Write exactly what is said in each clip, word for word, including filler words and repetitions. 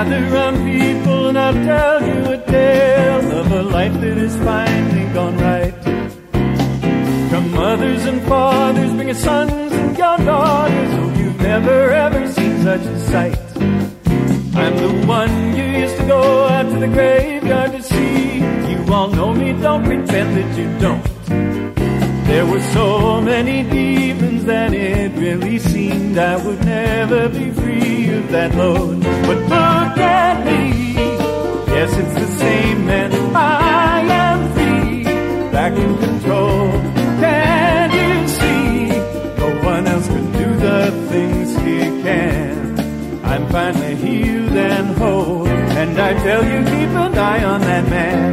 gather round people and I'll tell you a tale of a life that has finally gone right. Come mothers and fathers, bring your sons and your daughters. Oh, you've never ever seen such a sight. I'm the one you used to go out to the graveyard to see. You all know me, don't pretend that you don't. There were so many demons that it really seemed I would never be free of that load. But look at me, yes, it's the same man. I am free, back in control. Can't you see? No one else can do the things he can. I'm finally healed and whole, and I tell you, keep an eye on that man.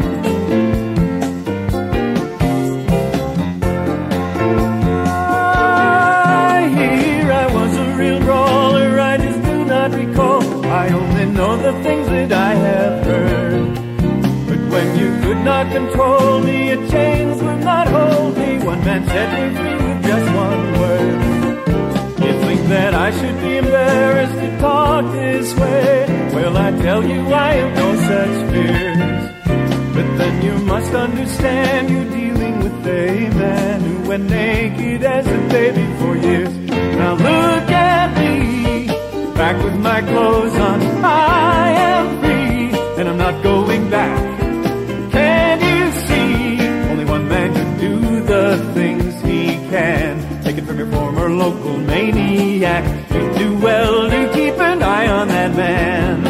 I hear I was a real brawler, I just do not recall. I only know the things that I have heard. But when you could not control me, your chains would not hold me. One man set me free with just one word. You think that I should be embarrassed to talk this way? Well, I tell you, I have no such fears. But then you must understand, you're dealing with a man who went naked as a baby for years. Now look at me, back with my clothes on. I am free, and I'm not going back. Can't you see? Only one man can do the things he can. Take it from your former local maniac. You do well to keep an eye on that man.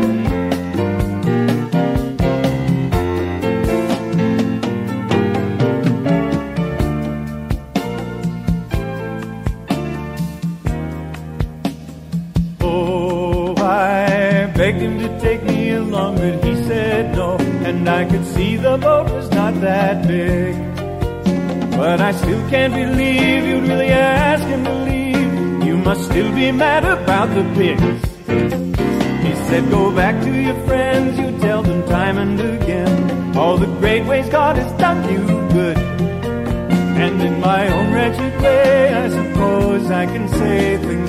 Oh, I begged him to take me along, but he said no. And I could see the boat was not that big. But I still can't believe you'd really ask him to leave. You must still be mad about the pigs. He said, go back to your friends, you tell them time and again all the great ways God has done you good. And in my own wretched way, I suppose I can say things